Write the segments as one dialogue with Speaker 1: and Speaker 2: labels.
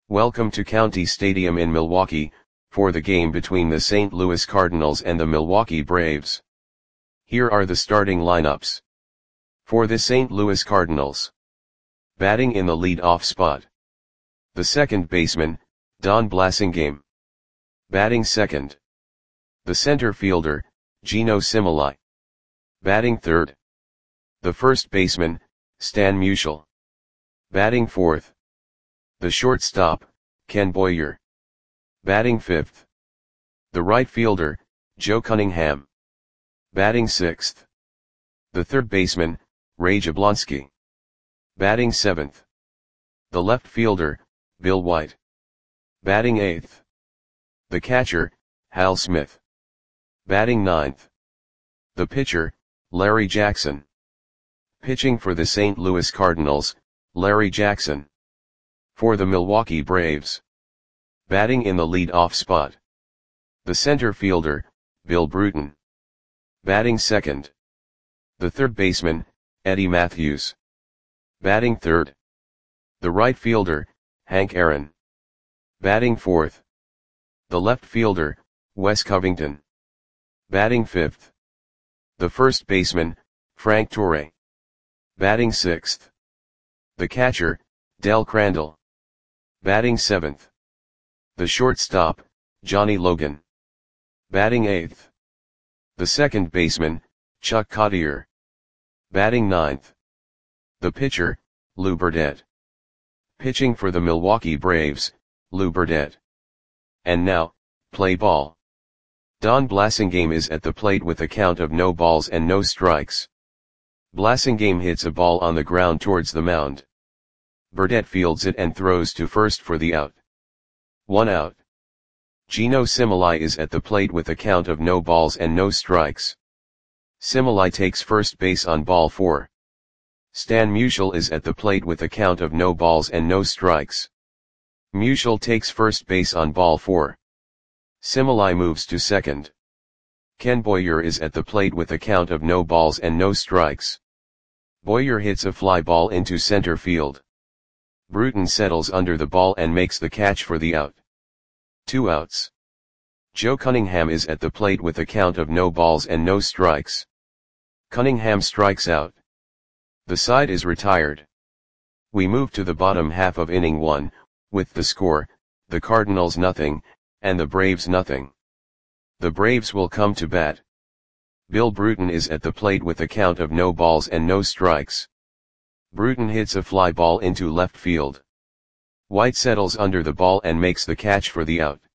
Speaker 1: Welcome to County Stadium in Milwaukee, for the game between the St. Louis Cardinals and the Milwaukee Braves. Here are the starting lineups. For the St. Louis Cardinals. Batting in the lead-off spot. The second baseman, Don Blasingame. Batting second. The center fielder, Geno Similai. Batting third. The first baseman, Stan Musial. Batting fourth. The shortstop, Ken Boyer. Batting fifth. The right fielder, Joe Cunningham. Batting sixth. The third baseman, Ray Jablonski. Batting seventh. The left fielder, Bill White. Batting eighth. The catcher, Hal Smith. Batting ninth. The pitcher, Larry Jackson. Pitching for the St. Louis Cardinals, Larry Jackson. For the Milwaukee Braves. Batting in the lead-off spot. The center fielder, Bill Bruton. Batting second. The third baseman, Eddie Mathews. Batting third. The right fielder, Hank Aaron. Batting fourth. The left fielder, Wes Covington. Batting fifth. The first baseman, Frank Torre. Batting sixth. The catcher, Del Crandall. Batting seventh. The shortstop, Johnny Logan. Batting eighth. The second baseman, Chuck Cottier. Batting ninth. The pitcher, Lou Burdett. Pitching for the Milwaukee Braves, Lou Burdett. And now, play ball. Don Blasingame is at the plate with a count of no balls and no strikes. Blasingame hits a ball on the ground towards the mound. Burdett fields it and throws to first for the out. 1 out. Geno Similai is at the plate with a count of no balls and no strikes. Similai takes first base on ball 4. Stan Musial is at the plate with a count of no balls and no strikes. Musial takes first base on ball 4. Similai moves to second. Ken Boyer is at the plate with a count of no balls and no strikes. Boyer hits a fly ball into center field. Bruton settles under the ball and makes the catch for the out. 2 outs. Joe Cunningham is at the plate with a count of no balls and no strikes. Cunningham strikes out. The side is retired. We move to the bottom half of inning 1, with the score, the Cardinals nothing, and the Braves nothing. The Braves will come to bat. Bill Bruton is at the plate with a count of no balls and no strikes. Bruton hits a fly ball into left field. White settles under the ball and makes the catch for the out.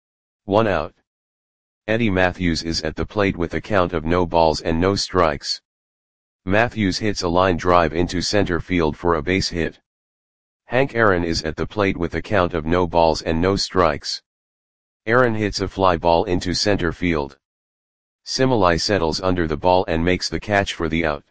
Speaker 1: 1 out. Eddie Mathews is at the plate with a count of no balls and no strikes. Mathews hits a line drive into center field for a base hit. Hank Aaron is at the plate with a count of no balls and no strikes. Aaron hits a fly ball into center field. Similai settles under the ball and makes the catch for the out.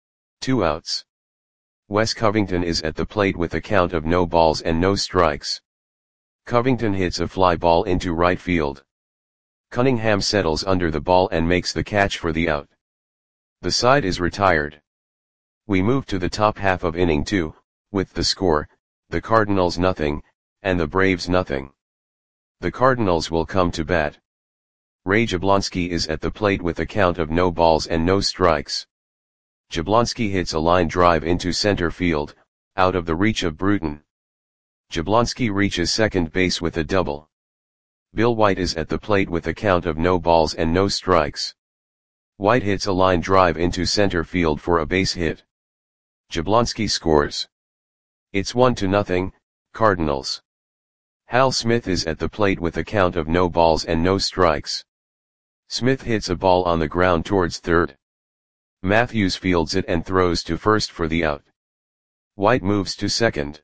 Speaker 1: 2 outs. Wes Covington is at the plate with a count of no balls and no strikes. Covington hits a fly ball into right field. Cunningham settles under the ball and makes the catch for the out. The side is retired. We move to the top half of inning 2, with the score, the Cardinals nothing, and the Braves nothing. The Cardinals will come to bat. Ray Jablonski is at the plate with a count of no balls and no strikes. Jablonski hits a line drive into center field, out of the reach of Bruton. Jablonski reaches second base with a double. Bill White is at the plate with a count of no balls and no strikes. White hits a line drive into center field for a base hit. Jablonski scores. It's 1-0, Cardinals. Hal Smith is at the plate with a count of no balls and no strikes. Smith hits a ball on the ground towards third. Mathews fields it and throws to first for the out. White moves to second.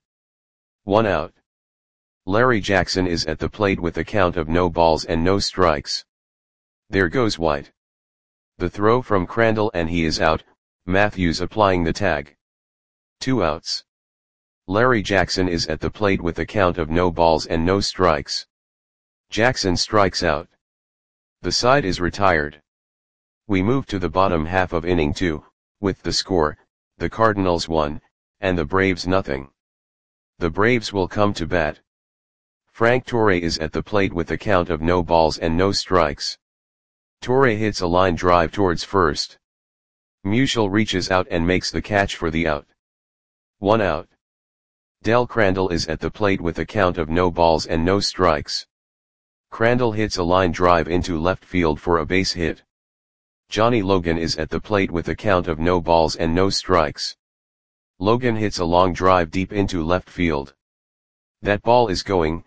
Speaker 1: 1 out. Larry Jackson is at the plate with a count of no balls and no strikes. There goes White. The throw from Crandall and he is out, Mathews applying the tag. 2 outs. Larry Jackson is at the plate with a count of no balls and no strikes. Jackson strikes out. The side is retired. We move to the bottom half of inning 2, with the score, the Cardinals 1, and the Braves nothing. The Braves will come to bat. Frank Torre is at the plate with a count of no balls and no strikes. Torre hits a line drive towards first. Musial reaches out and makes the catch for the out. 1 out. Del Crandall is at the plate with a count of no balls and no strikes. Crandall hits a line drive into left field for a base hit. Johnny Logan is at the plate with a count of no balls and no strikes. Logan hits a long drive deep into left field. That ball is going,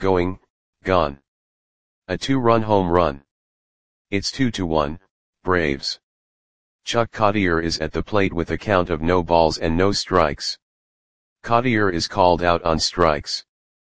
Speaker 1: gone. A 2-run home run. It's 2-1, Braves. Chuck Cottier is at the plate with a count of no balls and no strikes. Cottier is called out on strikes.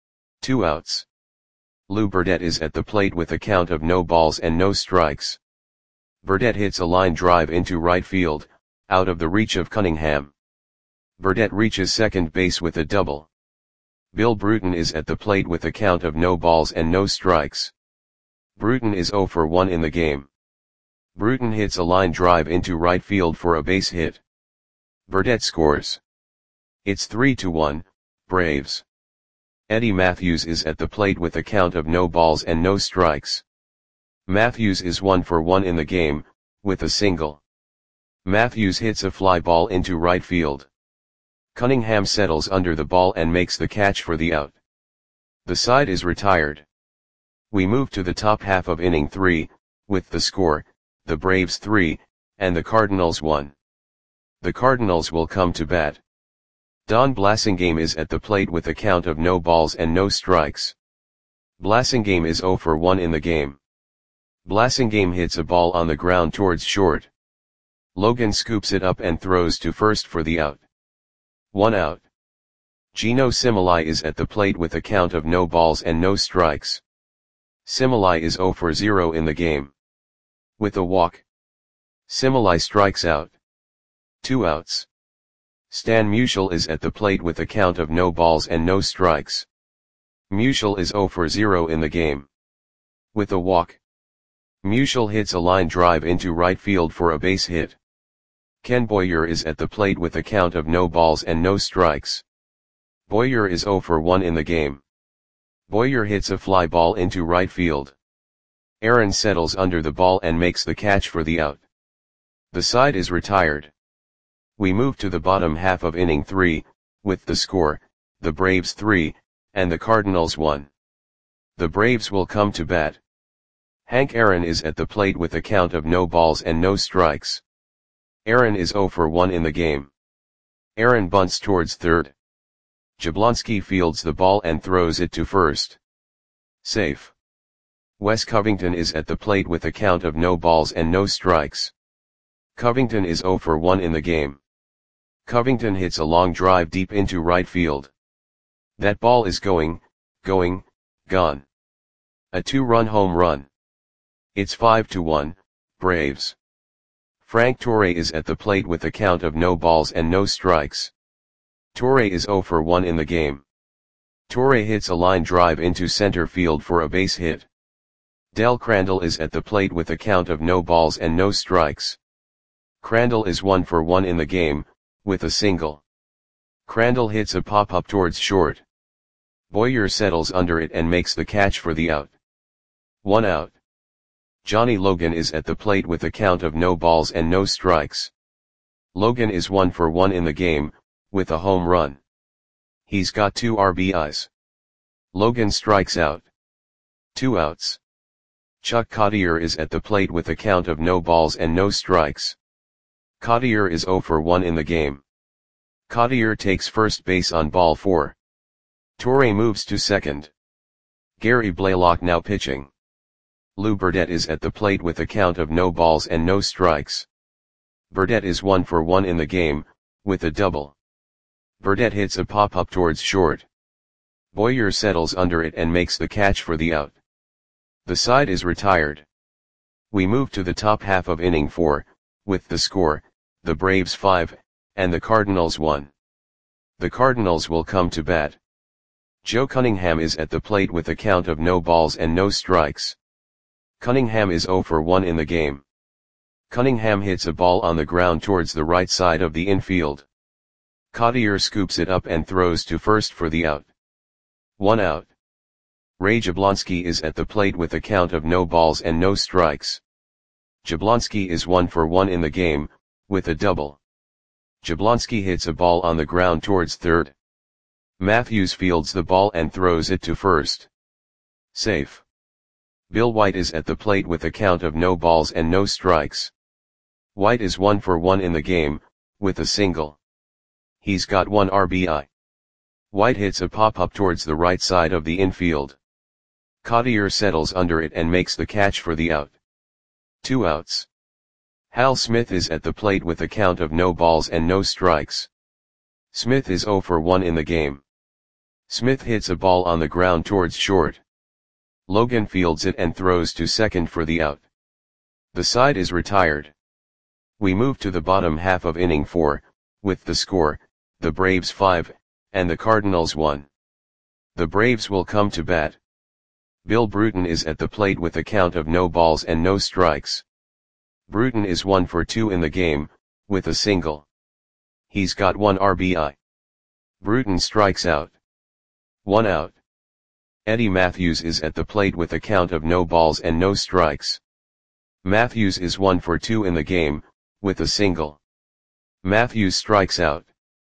Speaker 1: 2 outs. Lou Burdette is at the plate with a count of no balls and no strikes. Burdette hits a line drive into right field, out of the reach of Cunningham. Burdette reaches second base with a double. Bill Bruton is at the plate with a count of no balls and no strikes. Bruton is 0 for 1 in the game. Bruton hits a line drive into right field for a base hit. Burdette scores. It's 3-1, Braves. Eddie Matthews is at the plate with a count of no balls and no strikes. Matthews is 1 for 1 in the game, with a single. Matthews hits a fly ball into right field. Cunningham settles under the ball and makes the catch for the out. The side is retired. We move to the top half of inning 3, with the score, the Braves 3, and the Cardinals 1. The Cardinals will come to bat. Don Blasingame is at the plate with a count of no balls and no strikes. Blasingame is 0 for 1 in the game. Blasingame hits a ball on the ground towards short. Logan scoops it up and throws to first for the out. 1 out. Gino Similai is at the plate with a count of no balls and no strikes. Similai is 0 for 0 in the game. With a walk. Similai strikes out. 2 outs. Stan Musial is at the plate with a count of no balls and no strikes. Musial is 0 for 0 in the game. With a walk. Musial hits a line drive into right field for a base hit. Ken Boyer is at the plate with a count of no balls and no strikes. Boyer is 0 for 1 in the game. Boyer hits a fly ball into right field. Aaron settles under the ball and makes the catch for the out. The side is retired. We move to the bottom half of inning 3, with the score, the Braves 3, and the Cardinals 1. The Braves will come to bat. Hank Aaron is at the plate with a count of no balls and no strikes. Aaron is 0 for 1 in the game. Aaron bunts towards third. Jablonski fields the ball and throws it to first. Safe. Wes Covington is at the plate with a count of no balls and no strikes. Covington is 0 for 1 in the game. Covington hits a long drive deep into right field. That ball is going, gone. A 2-run home run. It's 5-1, Braves. Frank Torre is at the plate with a count of no balls and no strikes. Torre is 0 for 1 in the game. Torre hits a line drive into center field for a base hit. Del Crandall is at the plate with a count of no balls and no strikes. Crandall is 1 for 1 in the game, with a single. Crandall hits a pop-up towards short. Boyer settles under it and makes the catch for the out. 1 out. Johnny Logan is at the plate with a count of no balls and no strikes. Logan is 1 for 1 in the game, with a home run. He's got 2 RBIs. Logan strikes out. 2 outs. Chuck Cottier is at the plate with a count of no balls and no strikes. Cottier is 0 for 1 in the game. Cottier takes first base on ball 4. Torre moves to second. Gary Blaylock now pitching. Lou Burdette is at the plate with a count of no balls and no strikes. Burdette is 1 for 1 in the game, with a double. Burdette hits a pop-up towards short. Boyer settles under it and makes the catch for the out. The side is retired. We move to the top half of inning 4, with the score, the Braves 5, and the Cardinals 1. The Cardinals will come to bat. Joe Cunningham is at the plate with a count of no balls and no strikes. Cunningham is 0 for 1 in the game. Cunningham hits a ball on the ground towards the right side of the infield. Cottier scoops it up and throws to first for the out. 1 out. Ray Jablonski is at the plate with a count of no balls and no strikes. Jablonski is 1 for 1 in the game, with a double. Jablonski hits a ball on the ground towards third. Matthews fields the ball and throws it to first. Safe. Bill White is at the plate with a count of no balls and no strikes. White is 1 for 1 in the game, with a single. He's got 1 RBI. White hits a pop-up towards the right side of the infield. Cottier settles under it and makes the catch for the out. 2 outs. Hal Smith is at the plate with a count of no balls and no strikes. Smith is 0 for 1 in the game. Smith hits a ball on the ground towards short. Logan fields it and throws to second for the out. The side is retired. We move to the bottom half of inning 4, with the score, the Braves 5, and the Cardinals 1. The Braves will come to bat. Bill Bruton is at the plate with a count of no balls and no strikes. Bruton is 1 for 2 in the game, with a single. He's got 1 RBI. Bruton strikes out. 1 out. Eddie Matthews is at the plate with a count of no balls and no strikes. Matthews is 1 for 2 in the game, with a single. Matthews strikes out.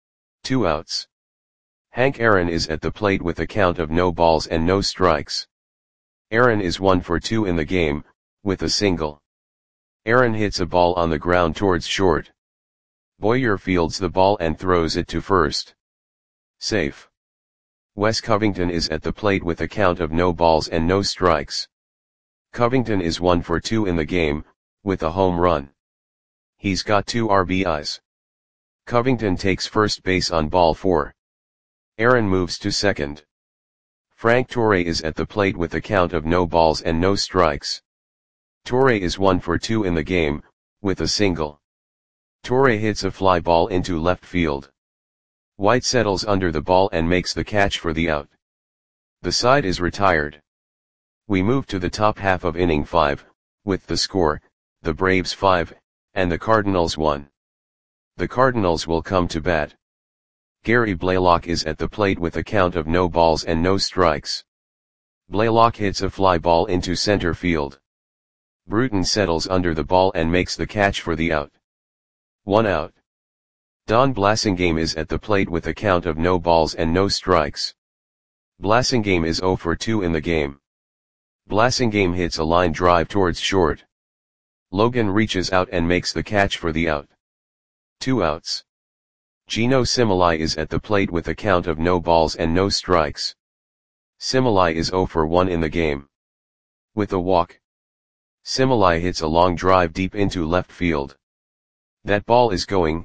Speaker 1: 2 outs. Hank Aaron is at the plate with a count of no balls and no strikes. Aaron is 1 for 2 in the game, with a single. Aaron hits a ball on the ground towards short. Boyer fields the ball and throws it to first. Safe. Wes Covington is at the plate with a count of no balls and no strikes. Covington is 1 for 2 in the game, with a home run. He's got 2 RBIs. Covington takes first base on ball 4. Aaron moves to second. Frank Torre is at the plate with a count of no balls and no strikes. Torre is 1 for 2 in the game, with a single. Torre hits a fly ball into left field. White settles under the ball and makes the catch for the out. The side is retired. We move to the top half of inning 5, with the score, the Braves 5, and the Cardinals 1. The Cardinals will come to bat. Gary Blaylock is at the plate with a count of no balls and no strikes. Blaylock hits a fly ball into center field. Bruton settles under the ball and makes the catch for the out. 1 out. Don Blasingame is at the plate with a count of no balls and no strikes. Blasingame is 0 for 2 in the game. Blasingame hits a line drive towards short. Logan reaches out and makes the catch for the out. 2 outs. Gino Similai is at the plate with a count of no balls and no strikes. Similai is 0 for 1 in the game. With a walk. Similai hits a long drive deep into left field. That ball is gone.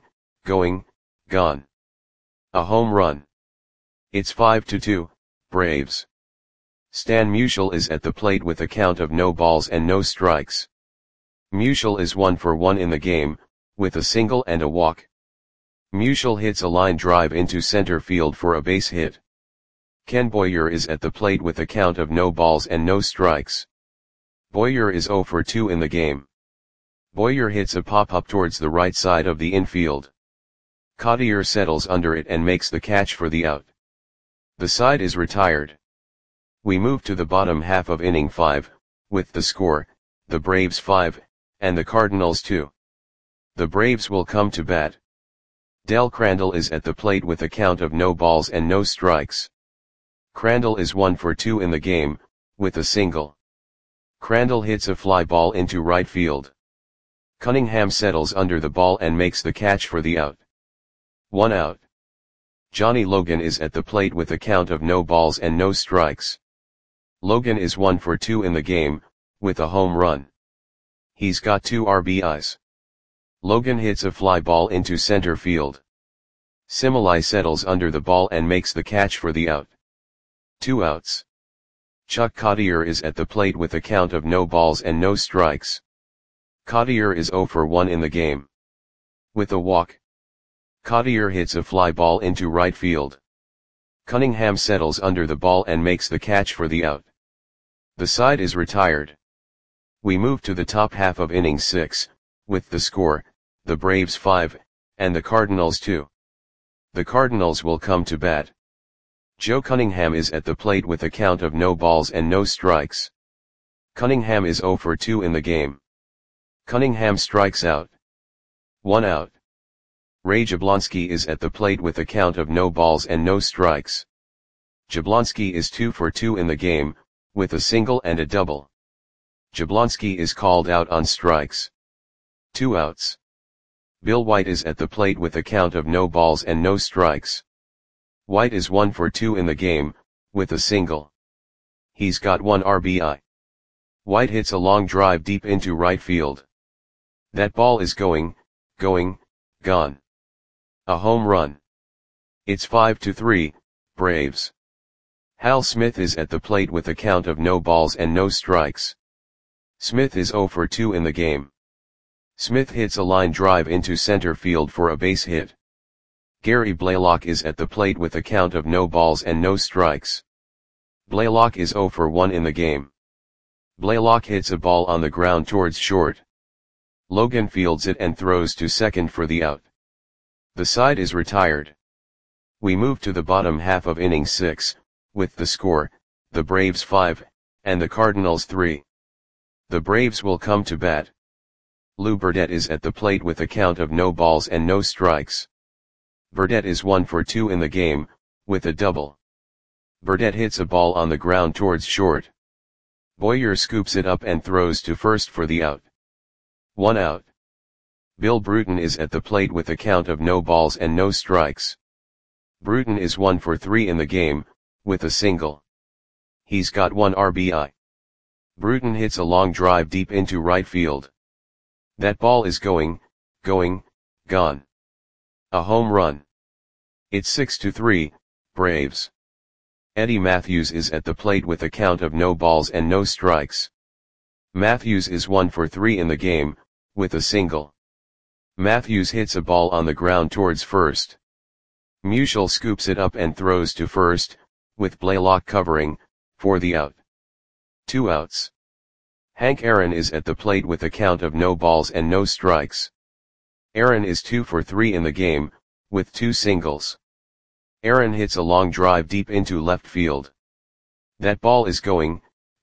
Speaker 1: A home run. It's 5-2, Braves. Stan Musial is at the plate with a count of no balls and no strikes. Musial is 1 for 1 in the game, with a single and a walk. Musial hits a line drive into center field for a base hit. Ken Boyer is at the plate with a count of no balls and no strikes. Boyer is 0 for 2 in the game. Boyer hits a pop-up towards the right side of the infield. Cottier settles under it and makes the catch for the out. The side is retired. We move to the bottom half of inning 5, with the score, the Braves 5, and the Cardinals 2. The Braves will come to bat. Del Crandall is at the plate with a count of no balls and no strikes. Crandall is 1 for 2 in the game, with a single. Crandall hits a fly ball into right field. Cunningham settles under the ball and makes the catch for the out. 1 out. Johnny Logan is at the plate with a count of no balls and no strikes. Logan is 1 for 2 in the game, with a home run. He's got 2 RBIs. Logan hits a fly ball into center field. Similai settles under the ball and makes the catch for the out. 2 outs. Chuck Cottier is at the plate with a count of no balls and no strikes. Cottier is 0 for 1 in the game. With a walk. Cottier hits a fly ball into right field. Cunningham settles under the ball and makes the catch for the out. The side is retired. We move to the top half of inning 6, with the score, the Braves 5, and the Cardinals 2. The Cardinals will come to bat. Joe Cunningham is at the plate with a count of no balls and no strikes. Cunningham is 0 for 2 in the game. Cunningham strikes out. 1 out. Ray Jablonski is at the plate with a count of no balls and no strikes. Jablonski is 2 for 2 in the game, with a single and a double. Jablonski is called out on strikes. 2 outs. Bill White is at the plate with a count of no balls and no strikes. White is 1 for 2 in the game, with a single. He's got 1 RBI. White hits a long drive deep into right field. That ball is going, gone. A home run. It's 5-3, Braves. Hal Smith is at the plate with a count of no balls and no strikes. Smith is 0 for 2 in the game. Smith hits a line drive into center field for a base hit. Gary Blaylock is at the plate with a count of no balls and no strikes. Blaylock is 0 for 1 in the game. Blaylock hits a ball on the ground towards short. Logan fields it and throws to second for the out. The side is retired. We move to the bottom half of inning 6, with the score, the Braves 5, and the Cardinals 3. The Braves will come to bat. Lou Burdette is at the plate with a count of no balls and no strikes. Burdette is 1 for 2 in the game, with a double. Burdette hits a ball on the ground towards short. Boyer scoops it up and throws to first for the out. 1 out. Bill Bruton is at the plate with a count of no balls and no strikes. Bruton is 1 for 3 in the game, with a single. He's got 1 RBI. Bruton hits a long drive deep into right field. That ball is going, gone. A home run. It's 6-3, Braves. Eddie Matthews is at the plate with a count of no balls and no strikes. Matthews is 1 for 3 in the game, with a single. Matthews hits a ball on the ground towards first. Musial scoops it up and throws to first, with Blaylock covering, for the out. 2 outs. Hank Aaron is at the plate with a count of no balls and no strikes. Aaron is 2 for 3 in the game, with 2 singles. Aaron hits a long drive deep into left field. That ball is going,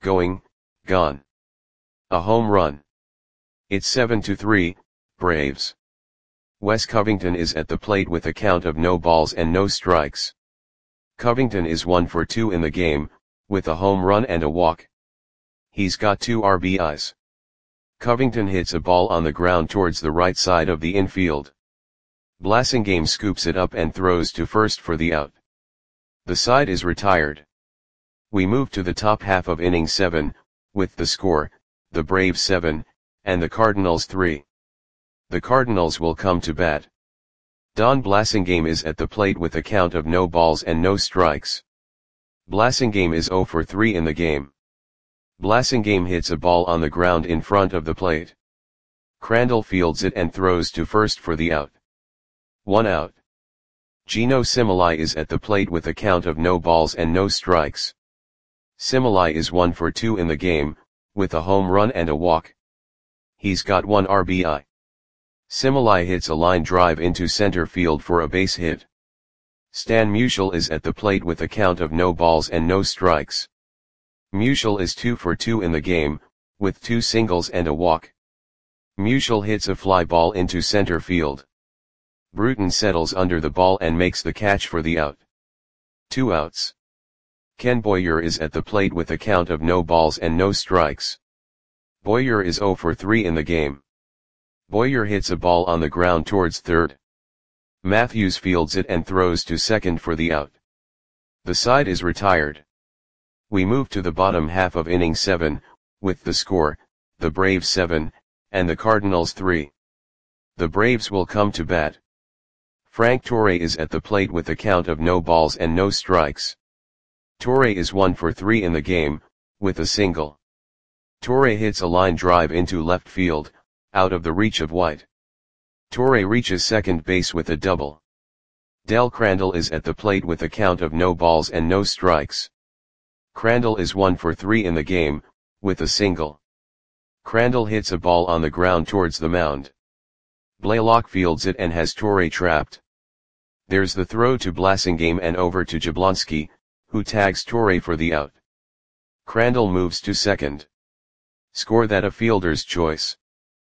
Speaker 1: gone. A home run. It's 7-3, Braves. Wes Covington is at the plate with a count of no balls and no strikes. Covington is 1 for 2 in the game, with a home run and a walk. He's got 2 RBIs. Covington hits a ball on the ground towards the right side of the infield. Blasingame scoops it up and throws to first for the out. The side is retired. We move to the top half of inning 7, with the score, the Braves 7, and the Cardinals 3. The Cardinals will come to bat. Don Blasingame is at the plate with a count of no balls and no strikes. Blasingame is 0 for 3 in the game. Blasingame hits a ball on the ground in front of the plate. Crandall fields it and throws to first for the out. 1 out. Gino Similai is at the plate with a count of no balls and no strikes. Similai is 1 for 2 in the game, with a home run and a walk. He's got 1 RBI. Similai hits a line drive into center field for a base hit. Stan Musial is at the plate with a count of no balls and no strikes. Musial is 2 for 2 in the game, with 2 singles and a walk. Musial hits a fly ball into center field. Bruton settles under the ball and makes the catch for the out. 2 outs. Ken Boyer is at the plate with a count of no balls and no strikes. Boyer is 0 for 3 in the game. Boyer hits a ball on the ground towards third. Matthews fields it and throws to second for the out. The side is retired. We move to the bottom half of inning 7, with the score, the Braves 7, and the Cardinals 3. The Braves will come to bat. Frank Torre is at the plate with a count of no balls and no strikes. Torre is 1 for 3 in the game, with a single. Torre hits a line drive into left field, out of the reach of White. Torre reaches second base with a double. Del Crandall is at the plate with a count of no balls and no strikes. Crandall is 1 for 3 in the game, with a single. Crandall hits a ball on the ground towards the mound. Blaylock fields it and has Torre trapped. There's the throw to Blasingame and over to Jablonski, who tags Torre for the out. Crandall moves to second. Score that a fielder's choice.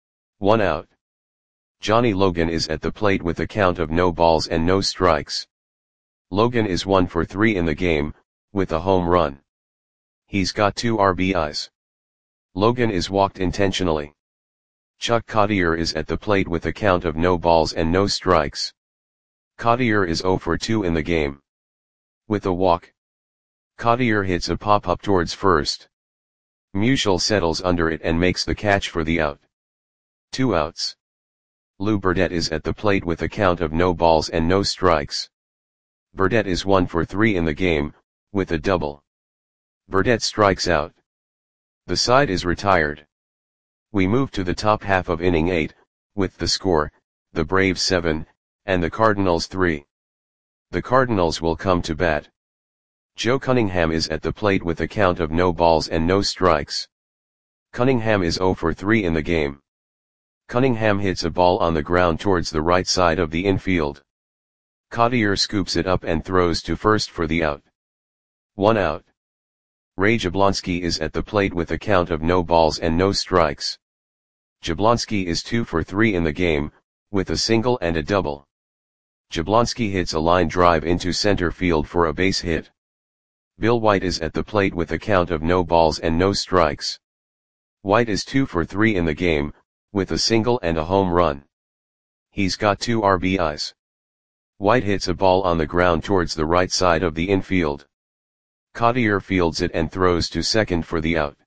Speaker 1: 1 out. Johnny Logan is at the plate with a count of no balls and no strikes. Logan is 1 for 3 in the game, with a home run. He's got 2 RBIs. Logan is walked intentionally. Chuck Cottier is at the plate with a count of no balls and no strikes. Cottier is 0 for 2 in the game. With a walk, Cottier hits a pop-up towards first. Musial settles under it and makes the catch for the out. 2 outs. Lou Burdette is at the plate with a count of no balls and no strikes. Burdette is 1 for 3 in the game, with a double. Burdette strikes out. The side is retired. We move to the top half of inning 8, with the score, the Braves 7, and the Cardinals 3. The Cardinals will come to bat. Joe Cunningham is at the plate with a count of no balls and no strikes. Cunningham is 0 for 3 in the game. Cunningham hits a ball on the ground towards the right side of the infield. Cottier scoops it up and throws to first for the out. 1 out. Ray Jablonski is at the plate with a count of no balls and no strikes. Jablonski is 2 for 3 in the game, with a single and a double. Jablonski hits a line drive into center field for a base hit. Bill White is at the plate with a count of no balls and no strikes. White is 2 for 3 in the game, with a single and a home run. He's got 2 RBIs. White hits a ball on the ground towards the right side of the infield. Cottier fields it and throws to second for the out.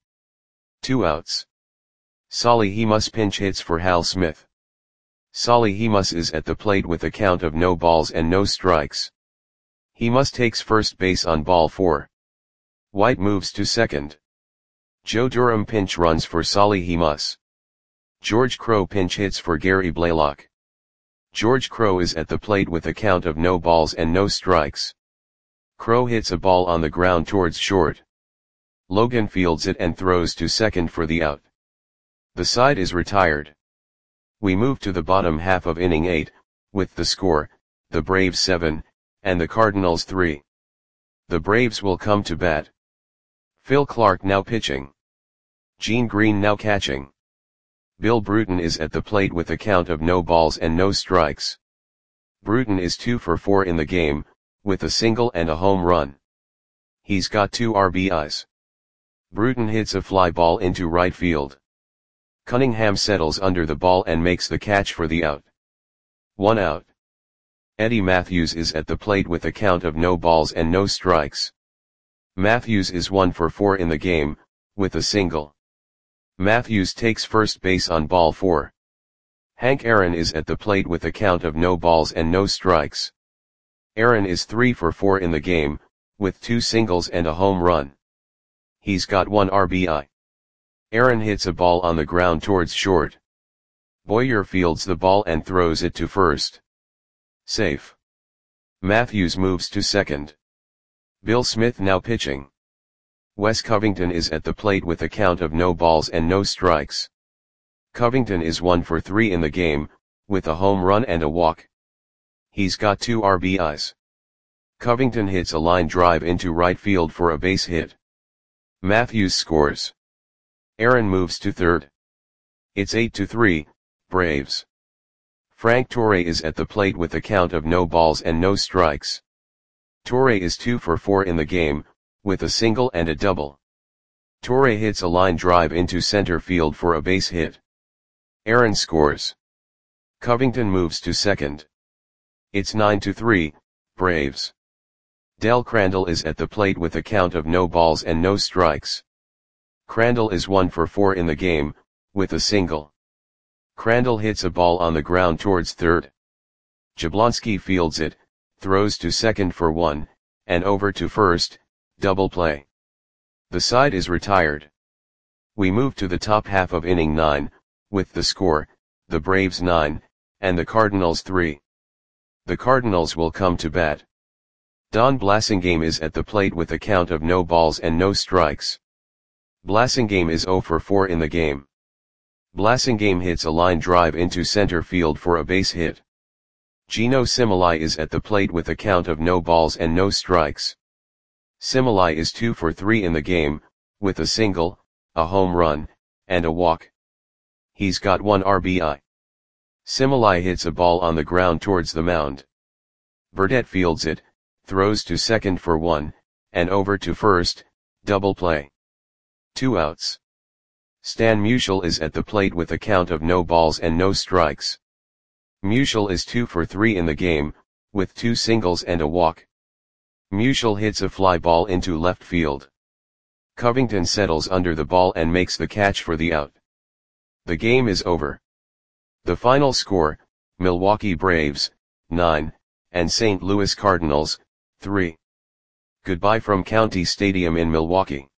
Speaker 1: 2 outs. Solly Hemus pinch hits for Hal Smith. Solly Hemus is at the plate with a count of no balls and no strikes. Hemus takes first base on ball 4. White moves to second. Joe Durham pinch runs for Solly Hemus. George Crowe pinch hits for Gary Blaylock. George Crowe is at the plate with a count of no balls and no strikes. Crowe hits a ball on the ground towards short. Logan fields it and throws to second for the out. The side is retired. We move to the bottom half of inning 8, with the score, the Braves 7, and the Cardinals 3. The Braves will come to bat. Phil Clark now pitching. Gene Green now catching. Bill Bruton is at the plate with a count of no balls and no strikes. Bruton is 2 for 4 in the game, with a single and a home run. He's got 2 RBIs. Bruton hits a fly ball into right field. Cunningham settles under the ball and makes the catch for the out. 1 out. Eddie Matthews is at the plate with a count of no balls and no strikes. Matthews is 1 for 4 in the game, with a single. Matthews takes first base on ball 4. Hank Aaron is at the plate with a count of no balls and no strikes. Aaron is 3 for 4 in the game, with 2 singles and a home run. He's got 1 RBI. Aaron hits a ball on the ground towards short. Boyer fields the ball and throws it to first. Safe. Matthews moves to second. Bill Smith now pitching. Wes Covington is at the plate with a count of no balls and no strikes. Covington is 1 for 3 in the game, with a home run and a walk. He's got 2 RBIs. Covington hits a line drive into right field for a base hit. Matthews scores. Aaron moves to third. It's 8-3, Braves. Frank Torre is at the plate with a count of no balls and no strikes. Torre is 2 for 4 in the game, with a single and a double. Torre hits a line drive into center field for a base hit. Aaron scores. Covington moves to second. It's 9-3, Braves. Del Crandall is at the plate with a count of no balls and no strikes. Crandall is 1 for 4 in the game, with a single. Crandall hits a ball on the ground towards third. Jablonski fields it, throws to second for 1, and over to first, double play. The side is retired. We move to the top half of inning 9, with the score, the Braves 9, and the Cardinals 3. The Cardinals will come to bat. Don Blasingame is at the plate with a count of no balls and no strikes. Blasingame is 0 for 4 in the game. Blasingame hits a line drive into center field for a base hit. Gino Similai is at the plate with a count of no balls and no strikes. Similai is 2 for 3 in the game, with a single, a home run, and a walk. He's got 1 RBI. Similai hits a ball on the ground towards the mound. Burdette fields it, throws to second for 1, and over to first, double play. 2 outs. Stan Musial is at the plate with a count of no balls and no strikes. Musial is 2 for 3 in the game, with 2 singles and a walk. Musial hits a fly ball into left field. Covington settles under the ball and makes the catch for the out. The game is over. The final score, Milwaukee Braves, 9, and St. Louis Cardinals, 3. Goodbye from County Stadium in Milwaukee.